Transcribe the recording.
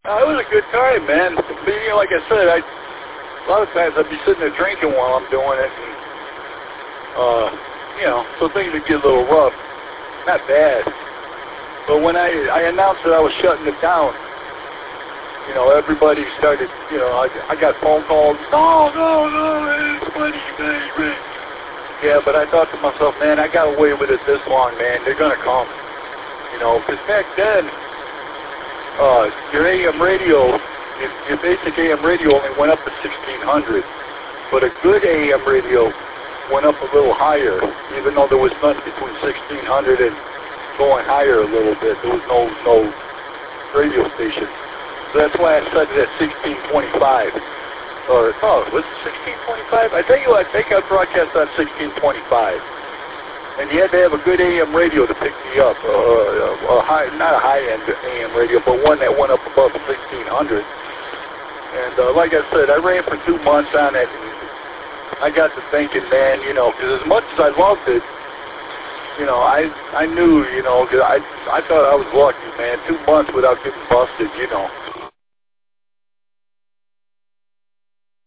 It was a good time, man. But, you know, like I said, a lot of times I'd be sitting there drinking while I'm doing it, and, you know, so things would get a little rough. Not bad. But when I announced that I was shutting it down, you know, everybody started, you know, I got phone calls, no, it's funny, baby. Yeah, but I thought to myself, man, I got away with it this long, man. They're going to come. You know, because back then, your AM radio, your basic AM radio only went up to 1600. But a good AM radio went up a little higher, even though there was nothing between 1600 and going higher a little bit. There was no radio station. So that's why I set it at 1625. Or, was it 1625? I tell you what, I think I broadcast on 1625. And you had to have a good AM radio to pick me up. Not a high-end AM radio, but one that went up above 1600. And like I said, I ran for 2 months on it. And I got to thinking, man, you know, because as much as I loved it, you know, I knew, you know, cause I thought I was lucky, man. 2 months without getting busted, you know.